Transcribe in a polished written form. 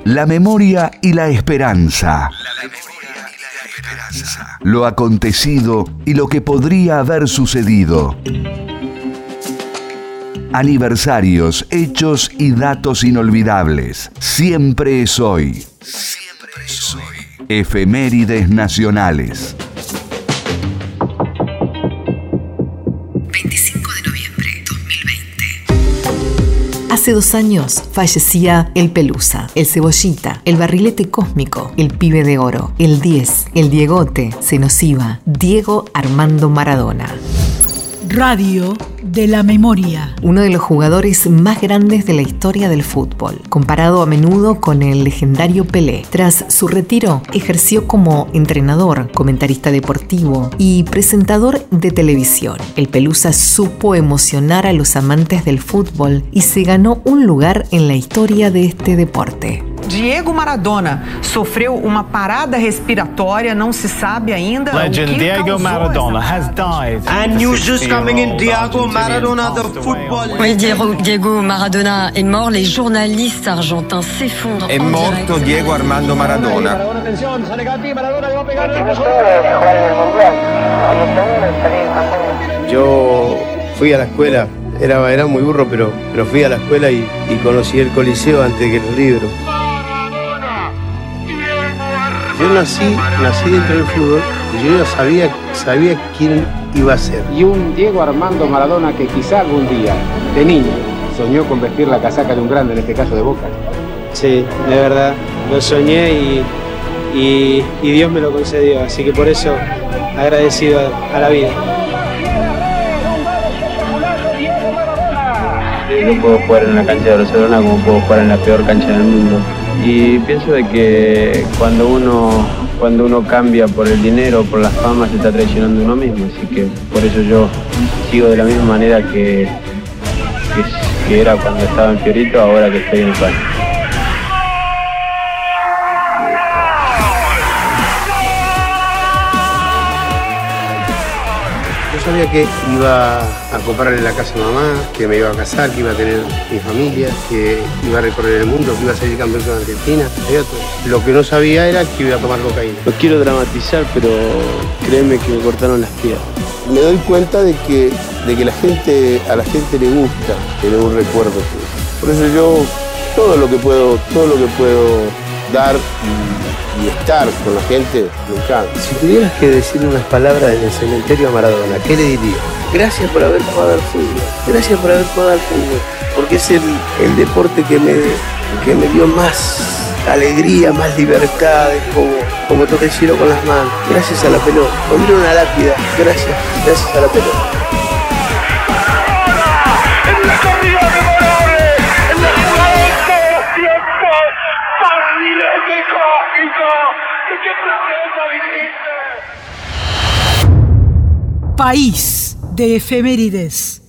La memoria y la esperanza. Lo acontecido y lo que podría haber sucedido. Aniversarios, hechos y datos inolvidables. Siempre es hoy. Siempre es hoy. Efemérides nacionales. 25 de noviembre 2020. Hace 2 años fallecía el Pelusa, el Cebollita, el Barrilete Cósmico, el Pibe de Oro, el 10, el Diegote, se nos iba, Diego Armando Maradona. Radio de la Memoria. Uno de los jugadores más grandes de la historia del fútbol, comparado a menudo con el legendario Pelé. Tras su retiro, ejerció como entrenador, comentarista deportivo y presentador de televisión. El Pelusa supo emocionar a los amantes del fútbol y se ganó un lugar en la historia de este deporte. Diego Maradona sofreu uma parada respiratória, não se sabe ainda. Legend Diego Maradona has died. And news just coming in, Diego Maradona, the football. Oui, Diego Maradona est mort. Les journalistes argentins s'effondrent. È morto Diego Armando Maradona. Yo fui a la escuela, era muy burro, pero fui a la escuela y conocí el Coliseo antes que los libros. Yo nací dentro del fútbol y yo ya sabía quién iba a ser. Y un Diego Armando Maradona que quizá algún día, de niño, soñó con vestir la casaca de un grande, en este caso de Boca. Sí, de verdad, lo soñé y Dios me lo concedió, así que por eso agradecido a la vida. Yo puedo jugar en la cancha de Barcelona como puedo jugar en la peor cancha del mundo. Y pienso de que cuando uno cambia por el dinero, por la fama, se está traicionando uno mismo. Así que por eso yo sigo de la misma manera que era cuando estaba en Fiorito, ahora que estoy en el país. Yo sabía que iba a comprarle la casa a mamá, que me iba a casar, que iba a tener mi familia, que iba a recorrer el mundo, que iba a salir campeón con Argentina. Lo que no sabía era que iba a tomar cocaína. No quiero dramatizar, pero créeme que me cortaron las piernas. Me doy cuenta de que a la gente le gusta tener un recuerdo. Por eso yo todo lo que puedo dar y estar con la gente, me encanta. Si tuvieras que decir unas palabras en el cementerio a Maradona, ¿qué le dirías? Gracias por haber jugado al fútbol, gracias por haber jugado al fútbol, porque es el deporte que me dio más alegría, más libertad, como toqué el cielo con las manos, gracias a la pelota. Pondré una lápida, gracias a la pelota. País de efemérides.